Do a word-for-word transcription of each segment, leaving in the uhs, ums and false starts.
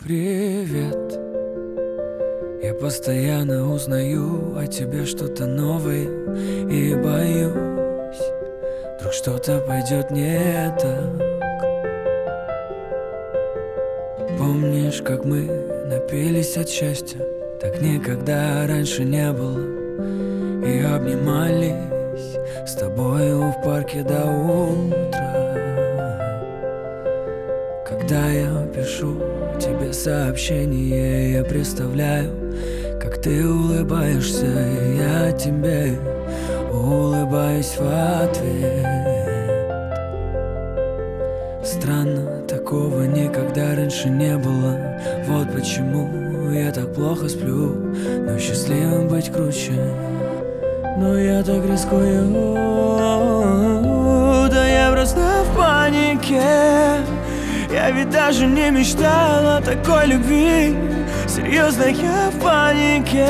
Привет. Я постоянно узнаю о тебе что-то новое и боюсь, вдруг что-то пойдет не так. Помнишь, как мы напились от счастья? Так никогда раньше не было. И обнимались с тобою в парке до утра. Когда я пишу тебе сообщение, я представляю, как ты улыбаешься, и я тебе улыбаюсь в ответ. Странно, такого никогда раньше не было. Вот почему я так плохо сплю, но счастливым быть круче. Но я так рискую, да я просто в панике. Я ведь даже не мечтала о такой любви. Серьезно, я в панике.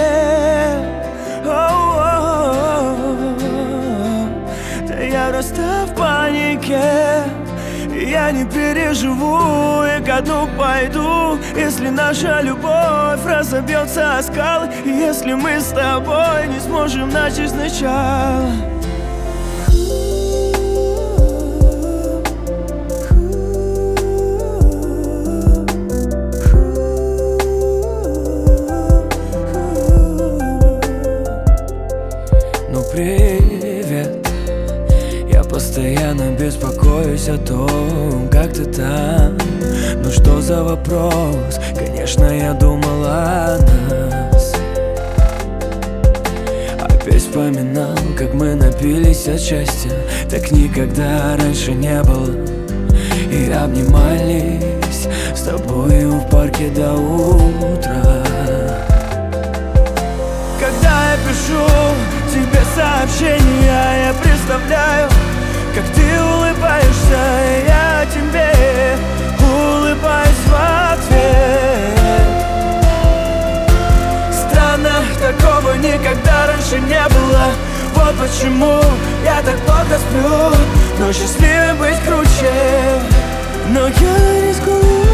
О-о-о-о. Да я просто в панике. Я не переживу и ко дну пойду, если наша любовь разобьется о скалы, и если мы с тобой не сможем начать сначала. Ну привет. Я постоянно беспокоюсь о том, как ты там. Ну что за вопрос? Конечно, я думал о нас. Опять вспоминал, как мы напились от счастья. Так никогда раньше не было. И обнимались с тобою в парке до утра. Когда я пишу тебе сообщения, я представляю, как ты улыбаешься, и я тебе улыбаюсь в ответ. Странно, такого никогда раньше не было. Вот почему я так плохо сплю, но счастливым быть круче. Но я рискую,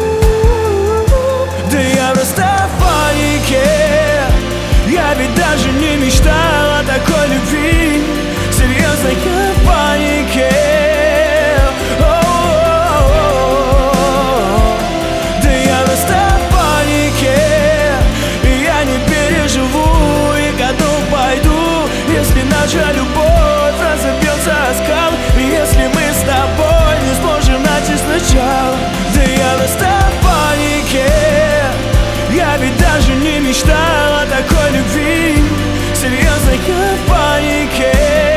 да я просто в панике. Я ведь даже не мечтал о такой любви. Серьезно, я в панике. О-о-о-о. Да я просто в панике. И я не переживу и ко дну пойду, если наша любовь разобьется о скалы, и если мы с тобой не сможем начать сначала. Да я просто в панике. Я ведь даже не мечтал о такой любви. Серьезно, я в панике.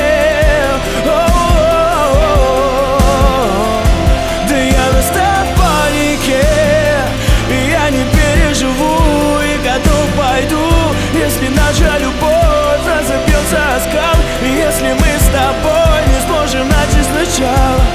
О-о-о-о. Да я просто в панике. И я не переживу и ко дну пойду, если наша любовь разобьется о скалы, и если мы с тобой не сможем начать сначала.